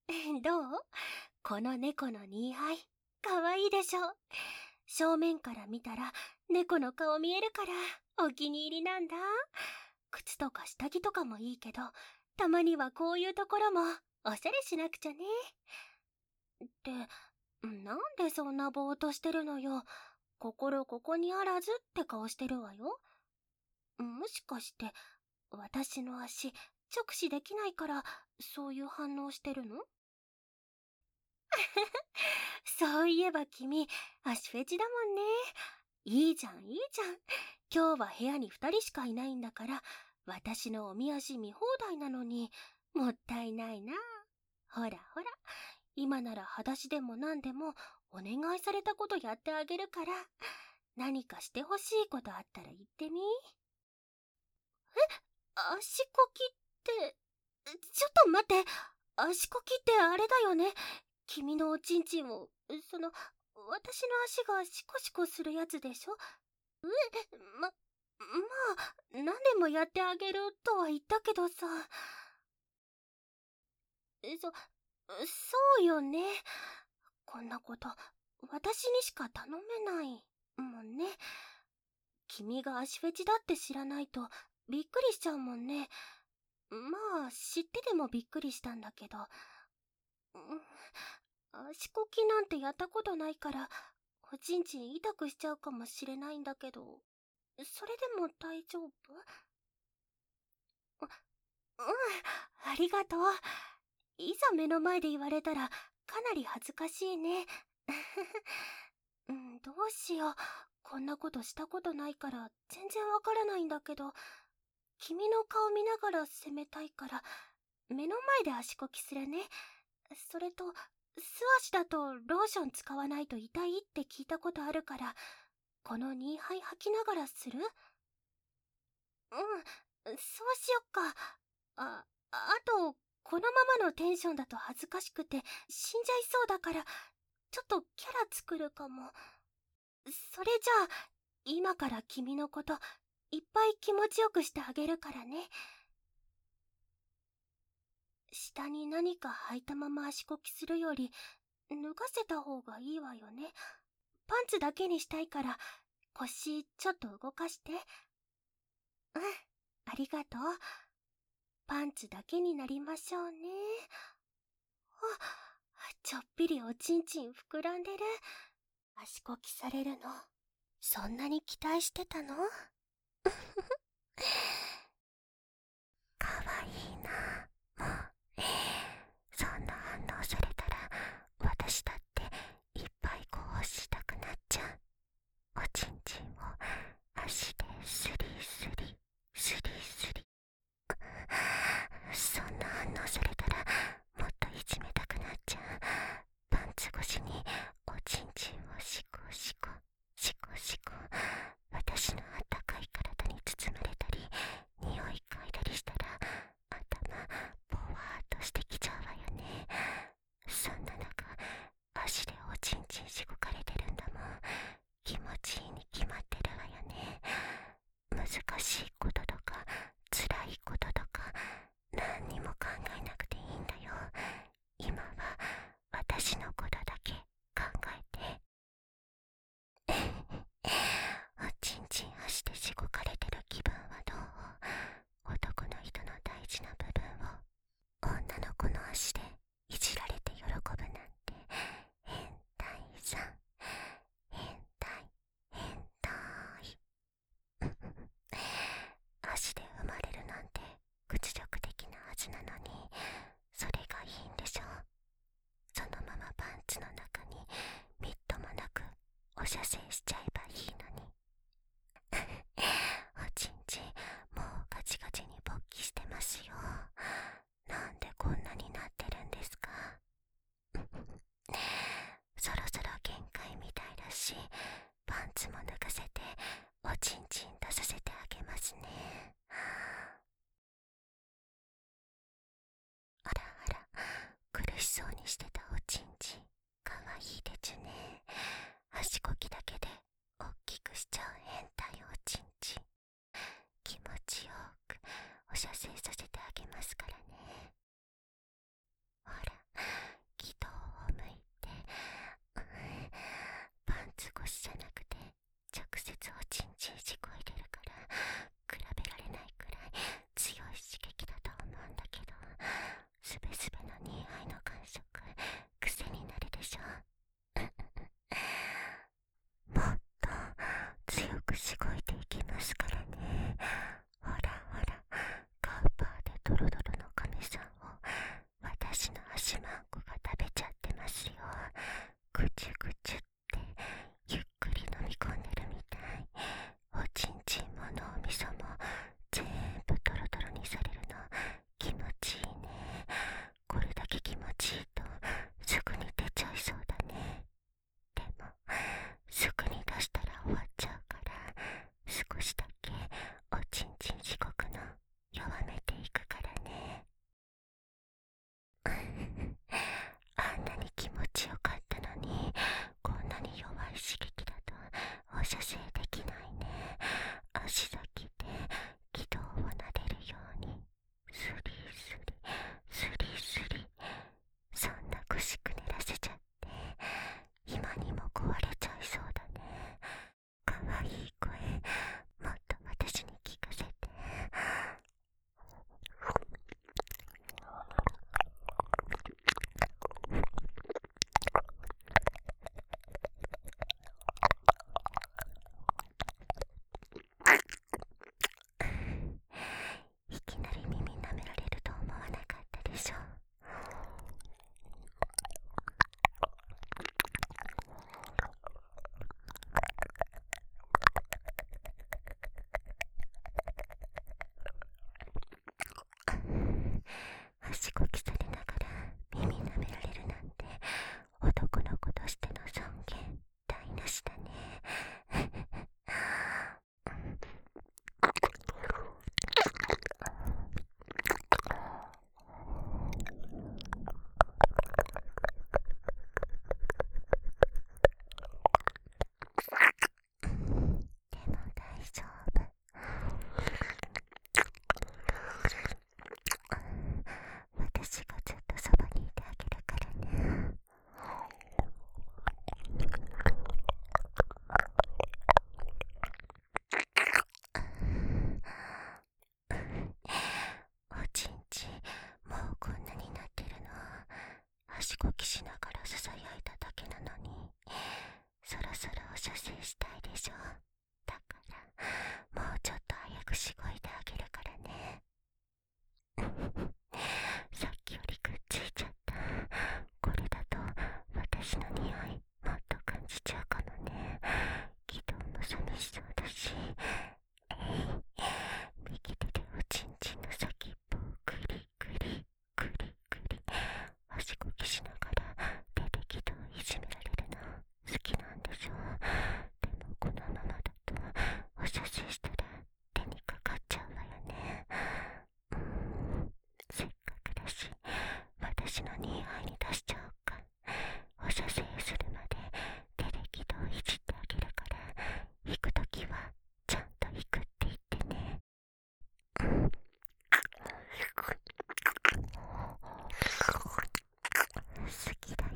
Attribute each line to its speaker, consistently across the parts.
Speaker 1: どう？この猫のニーハイ、かわいいでしょ。正面から見たら猫の顔見えるからお気に入りなんだ。靴とか下着とかもいいけど、たまにはこういうところもおしゃれしなくちゃね。って、なんでそんなぼーっとしてるのよ。心ここにあらずって顔してるわよ。もしかして私の足直視できないからそういう反応してるの？そういえば君、足フェチだもんね。いいじゃん、いいじゃん。今日は部屋に2人しかいないんだから、私のおみ足見放題なのに、もったいないな。ほらほら、今なら裸足でも何でもお願いされたことやってあげるから、何かしてほしいことあったら言ってみ。足こきって、ちょっと待って、足こきってあれだよね。君のおちんちんを、私の足がシコシコするやつでしょ？まあ、何でもやってあげるとは言ったけどさ。そうよね。こんなこと、私にしか頼めないもんね。君が足フェチだって知らないとびっくりしちゃうもんね。まあ、知っててもびっくりしたんだけど。足こきなんてやったことないから、おちんちん痛くしちゃうかもしれないんだけど、それでも大丈夫？ありがとう。いざ目の前で言われたら、かなり恥ずかしいね。どうしよう。こんなことしたことないから全然わからないんだけど、君の顔見ながら攻めたいから、目の前で足こきするね。それと、素足だとローション使わないと痛いって聞いたことあるから、この2杯吐きながらする？そうしよっか。あと、このままのテンションだと恥ずかしくて死んじゃいそうだから、ちょっとキャラ作るかも。それじゃあ、今から君のこと、いっぱい気持ちよくしてあげるからね。下に何か履いたまま足こきするより、脱がせた方がいいわよね。パンツだけにしたいから、腰ちょっと動かして。ありがとう。パンツだけになりましょうね。ちょっぴりおちんちん膨らんでる。足こきされるの、そんなに期待してたの？かわいいな。もう、そんな反応されたら、私だっていっぱいこうしたくなっちゃう。おちんちんを足でスリスリ、スリスリ。そんな反応されたら、もっといじめたくなっちゃう。パンツ越しにおちんちんをシコシコ、シコシコ。私のあったかい体に包まれたり、匂い嗅いだりしたら、頭ボワーっとしてきちゃうわよね。そんな中、足でおちんちんしごかれてるんだもん。気持ちいいに決まってるわよね。難しいこととか辛いこととか何にも考えなくていいんだよ。今は私のことだけ考えて。おちんちん足でしごかれてる気分はどう？男の人の大事な部分を女の子の足でいじられて喜ぶなんて変態さん。変態、変態。足で生まれるなんて屈辱的なはずなのに、それがいいんでしょ？そのままパンツの中にみっともなくお射精しちゃえばいいのに。おちんちんもうガチガチに勃起してますよ。なんでこんなになってるんですか？そろそろ限界みたいだし、パンツも脱がせておちんちん出させてあげますね。あらあら、苦しそうにしてたおちんちん、かわいいでちゅね。足こきだけでおっきくしちゃう変態おちんちん。気持ちよくお射精させてあげますからね。ほら、 きしながらささやいただけなのに、そろそろお射精したいでしょ。だからもうちょっと早くしごいてあげるからね。さっきよりくっついちゃった。これだと私の匂いもっと感じちゃうかもね。気道も寂しそうだし。右手でおちんちんの先っぽをクリクリクリクリ足こぎしながら手で気道をいじめられるの好きなんでしょ。でもこのままだとお射精したら手にかかっちゃうわよね。せっかくだし私のニーハイに出しちゃおうか。お射精するまで手で気道をいじってあげるから、行くときはちゃんと行くって言ってね。好きだよ。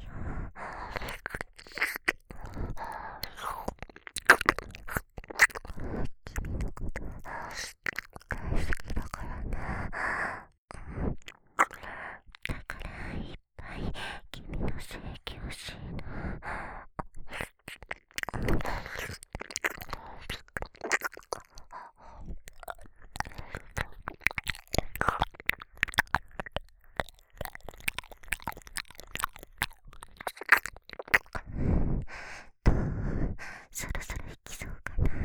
Speaker 1: 君のこと大好きだからな。だからいっぱい君の性器欲しいな。と、そろそろ行きそうかな。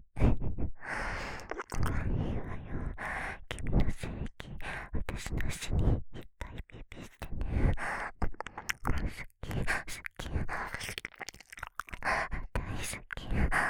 Speaker 1: いいわよ。君の性器私の足にいっぱいピピしてね。好き好き大好き。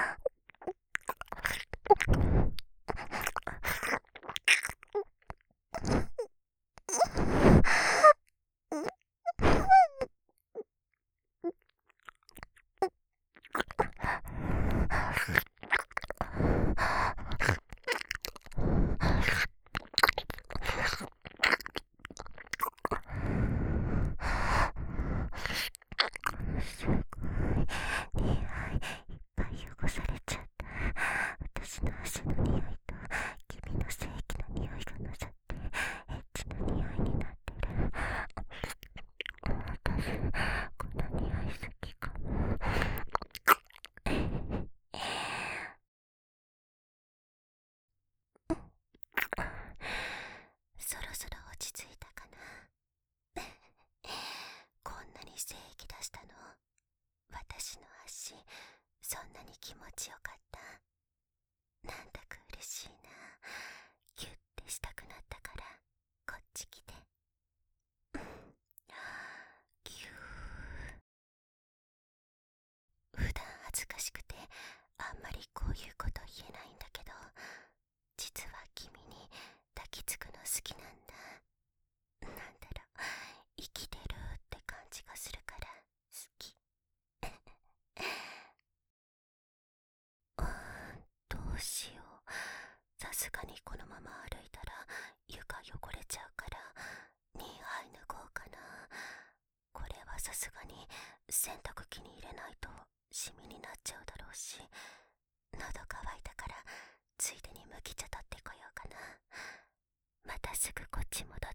Speaker 1: すごい匂いいっぱい汚されちゃった。私の足の匂いと君の性器の匂いが混ざってエッチな匂いになってる。私この匂い好きかも。そろそろ落ち着いたかな。こんなに精液出したの？私の足そんなに気持ちよかった？なんだか嬉しいな。ギュッてしたくなったからこっち来て。ギュー。普段恥ずかしくてあんまりこういうこと言えないんだけど、実は君に抱きつくの好きなんだ。なんだろう、生きてるって感じがするから好き。どうしよう。さすがにこのまま歩いたら床汚れちゃうから2杯脱ごうかな。これはさすがに洗濯機に入れないとシミになっちゃうだろうし、喉乾いたからついでに麦茶取ってこようかな。またすぐこっち戻っ